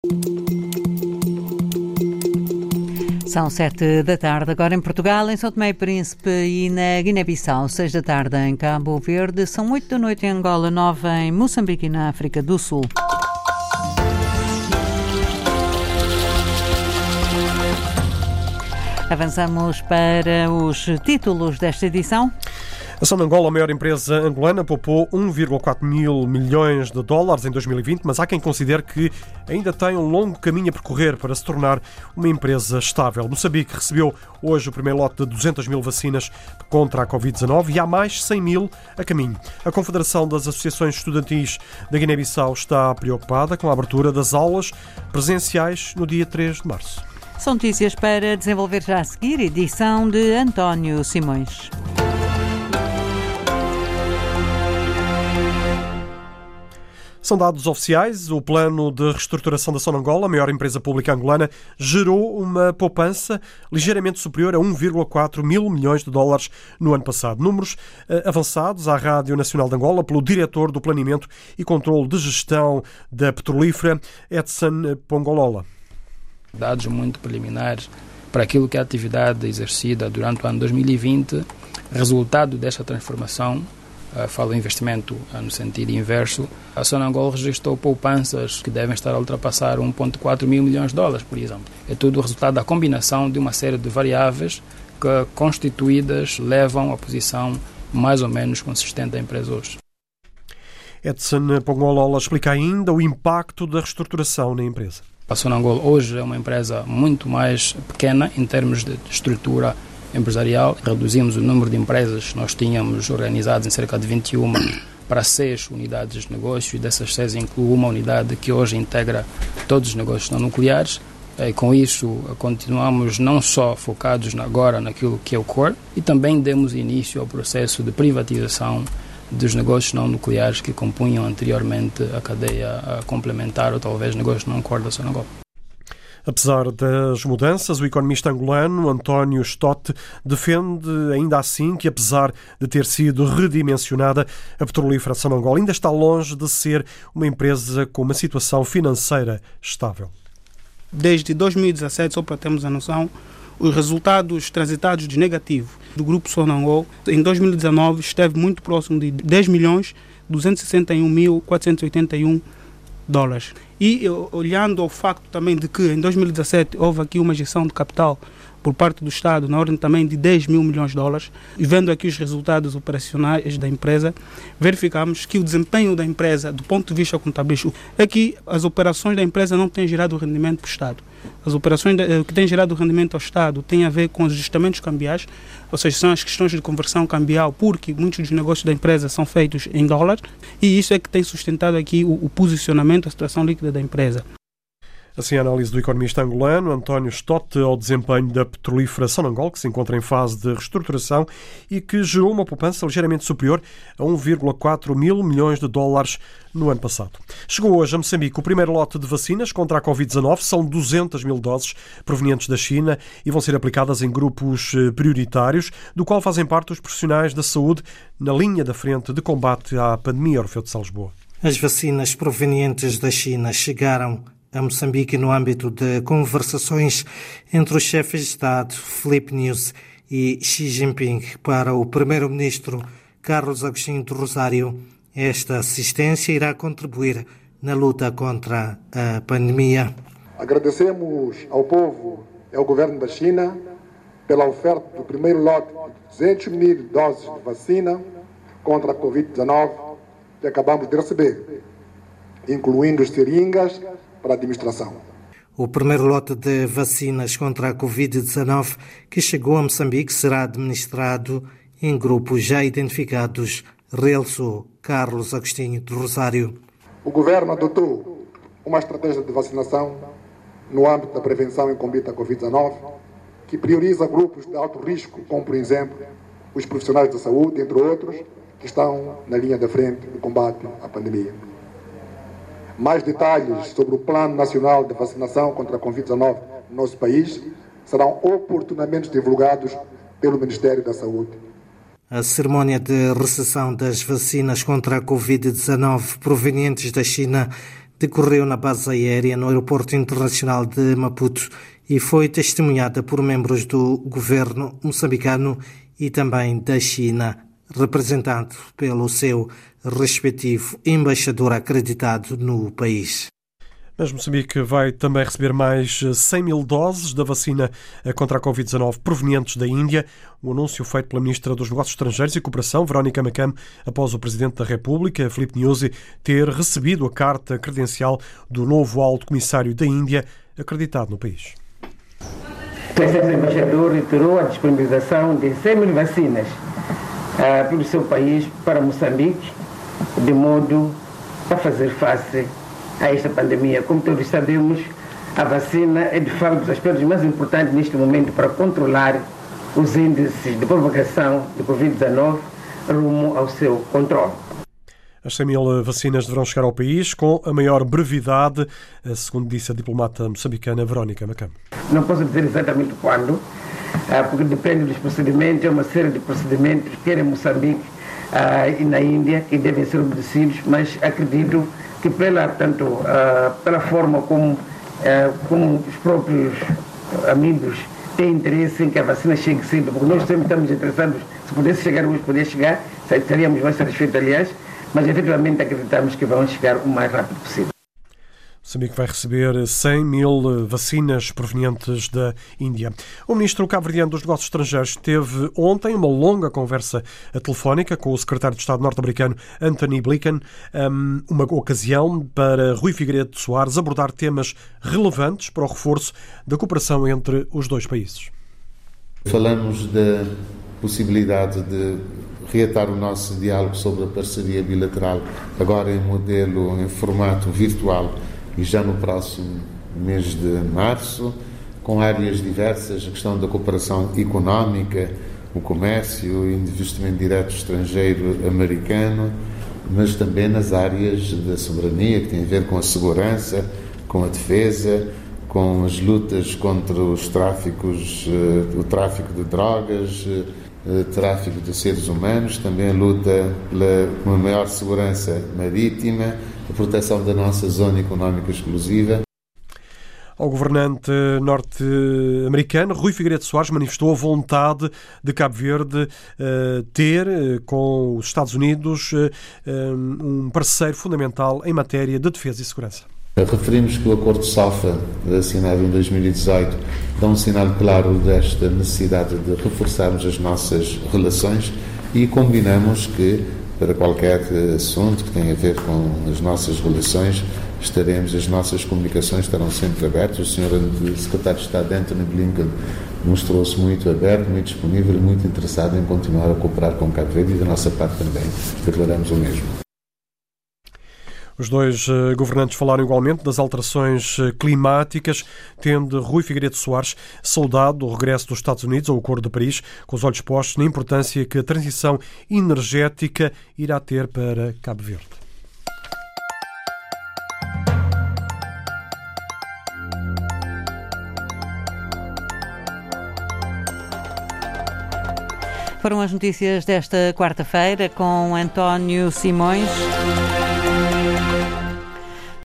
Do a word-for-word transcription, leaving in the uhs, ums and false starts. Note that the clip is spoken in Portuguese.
São sete da tarde, agora em Portugal, em São Tomé e Príncipe e na Guiné-Bissau, seis da tarde em Cabo Verde, são oito da noite em Angola, nove em Moçambique e na África do Sul. Avançamos para os títulos desta edição. A Sonangol, a maior empresa angolana, poupou um vírgula quatro mil milhões de dólares em dois mil e vinte, mas há quem considere que ainda tem um longo caminho a percorrer para se tornar uma empresa estável. Moçambique recebeu hoje o primeiro lote de duzentas mil vacinas contra a covid dezanove e há mais cem mil a caminho. A Confederação das Associações Estudantis da Guiné-Bissau está preocupada com a abertura das aulas presenciais no dia três de março. São notícias para desenvolver já a seguir, edição de António Simões. São dados oficiais. O plano de reestruturação da Sonangol, a maior empresa pública angolana, gerou uma poupança ligeiramente superior a um vírgula quatro mil milhões de dólares no ano passado. Números eh, avançados à Rádio Nacional de Angola pelo diretor do Planeamento e Controlo de Gestão da Petrolífera, Edson Pongolola. Dados muito preliminares para aquilo que é a atividade exercida durante o ano dois mil e vinte, resultado desta transformação. Uh, falo em investimento uh, no sentido inverso, a Sonangol registrou poupanças que devem estar a ultrapassar um vírgula quatro mil milhões de dólares, por exemplo. É tudo o resultado da combinação de uma série de variáveis que, constituídas, levam à posição mais ou menos consistente da empresa hoje. Edson Pongolola explica ainda o impacto da reestruturação na empresa. A Sonangol hoje é uma empresa muito mais pequena em termos de estrutura empresarial. Reduzimos o número de empresas que nós tínhamos organizadas em cerca de vinte e uma para seis unidades de negócio, e dessas seis inclui uma unidade que hoje integra todos os negócios não nucleares. E com isso continuamos não só focados agora naquilo que é o core, e também demos início ao processo de privatização dos negócios não nucleares que compunham anteriormente a cadeia complementar ou talvez negócios não core da Sonangol. Apesar das mudanças, o economista angolano António Stott defende ainda assim que, apesar de ter sido redimensionada, a Petrolífera Sonangol ainda está longe de ser uma empresa com uma situação financeira estável. Desde dois mil e dezassete, só para termos a noção, os resultados transitados de negativo do Grupo Sonangol em dois mil e dezanove esteve muito próximo de dez milhões duzentos e sessenta e um mil quatrocentos e oitenta e um dólares. E olhando ao facto também de que em dois mil e dezassete houve aqui uma injeção de capital por parte do Estado na ordem também de dez mil milhões de dólares, e vendo aqui os resultados operacionais da empresa, verificamos que o desempenho da empresa, do ponto de vista contabilístico, é que as operações da empresa não têm gerado rendimento para o Estado. As operações que têm gerado rendimento ao Estado têm a ver com os ajustamentos cambiais, ou seja, são as questões de conversão cambial, porque muitos dos negócios da empresa são feitos em dólar, e isso é que tem sustentado aqui o, o posicionamento, a situação líquida da empresa. Assim, a análise do economista angolano António Stott ao desempenho da Petrolífera Sonangol, que se encontra em fase de reestruturação e que gerou uma poupança ligeiramente superior a um vírgula quatro mil milhões de dólares no ano passado. Chegou hoje a Moçambique o primeiro lote de vacinas contra a covid dezanove. São duzentas mil doses provenientes da China e vão ser aplicadas em grupos prioritários, do qual fazem parte os profissionais da saúde na linha da frente de combate à pandemia. Orfeu de Salisboa. As vacinas provenientes da China chegaram a Moçambique no âmbito de conversações entre os chefes de Estado Filipe Nyusi e Xi Jinping. Para o primeiro-ministro Carlos Agostinho do Rosário, esta assistência irá contribuir na luta contra a pandemia. Agradecemos ao povo e ao governo da China pela oferta do primeiro lote de duzentas mil doses de vacina contra a covid dezanove que acabamos de receber, incluindo seringas para a administração. O primeiro lote de vacinas contra a covid dezanove que chegou a Moçambique será administrado em grupos já identificados, realçou Carlos Agostinho do Rosário. O governo adotou uma estratégia de vacinação no âmbito da prevenção e combate à covid dezanove que prioriza grupos de alto risco, como, por exemplo, os profissionais da saúde, entre outros, que estão na linha da frente do combate à pandemia. Mais detalhes sobre o Plano Nacional de Vacinação contra a covid dezanove no nosso país serão oportunamente divulgados pelo Ministério da Saúde. A cerimónia de recepção das vacinas contra a covid dezanove provenientes da China decorreu na base aérea no Aeroporto Internacional de Maputo e foi testemunhada por membros do governo moçambicano e também da China, representado pelo seu respectivo embaixador acreditado no país. Mas Moçambique vai também receber mais cem mil doses da vacina contra a covid dezanove provenientes da Índia. O anúncio feito pela Ministra dos Negócios Estrangeiros e Cooperação, Verónica Makam, após o Presidente da República, Filipe Nyusi, ter recebido a carta credencial do novo Alto Comissário da Índia, acreditado no país. O Excelente Embaixador reiterou a disponibilização de cem mil vacinas uh, pelo seu país para Moçambique, de modo a fazer face a esta pandemia. Como todos sabemos, a vacina é de facto um dos aspectos mais importantes neste momento para controlar os índices de propagação de covid dezanove rumo ao seu controle. As cem mil vacinas deverão chegar ao país com a maior brevidade, segundo disse a diplomata moçambicana Verónica Makam. Não posso dizer exatamente quando, porque depende dos procedimentos, é uma série de procedimentos, quer em Moçambique e na Índia, que devem ser obedecidos, mas acredito que pela, tanto, uh, pela forma como, uh, como os próprios amigos têm interesse em que a vacina chegue cedo, porque nós sempre estamos interessados, se pudesse chegar hoje, poderia chegar, estaríamos mais satisfeitos, aliás, mas efetivamente acreditamos que vão chegar o mais rápido possível. Moçambique vai receber cem mil vacinas provenientes da Índia. O ministro cabo-verdiano dos Negócios Estrangeiros teve ontem uma longa conversa telefónica com o secretário de Estado norte-americano Anthony Blinken, uma ocasião para Rui Figueiredo Soares abordar temas relevantes para o reforço da cooperação entre os dois países. Falamos da possibilidade de reatar o nosso diálogo sobre a parceria bilateral, agora em modelo, em formato virtual, e já no próximo mês de março, com áreas diversas, a questão da cooperação económica, o comércio, o investimento direto estrangeiro americano, mas também nas áreas da soberania, que tem a ver com a segurança, com a defesa, com as lutas contra os tráficos, o tráfico de drogas, tráfico de seres humanos, também a luta pela uma maior segurança marítima, a proteção da nossa zona económica exclusiva. O governante norte-americano, Rui Figueiredo Soares, manifestou a vontade de Cabo Verde uh, ter, uh, com os Estados Unidos, uh, um parceiro fundamental em matéria de defesa e segurança. Referimos que o Acordo SOFA, assinado em dois mil e dezoito, dá um sinal claro desta necessidade de reforçarmos as nossas relações e combinamos que, para qualquer assunto que tenha a ver com as nossas relações, estaremos, as nossas comunicações estarão sempre abertas. O senhor secretário de Estado Anthony Blinken mostrou-se muito aberto, muito disponível e muito interessado em continuar a cooperar com Cabo Verde e da nossa parte também declaramos o mesmo. Os dois uh, governantes falaram igualmente das alterações uh, climáticas, tendo Rui Figueiredo Soares saudado o regresso dos Estados Unidos ao Acordo de Paris, com os olhos postos na importância que a transição energética irá ter para Cabo Verde. Foram as notícias desta quarta-feira com António Simões.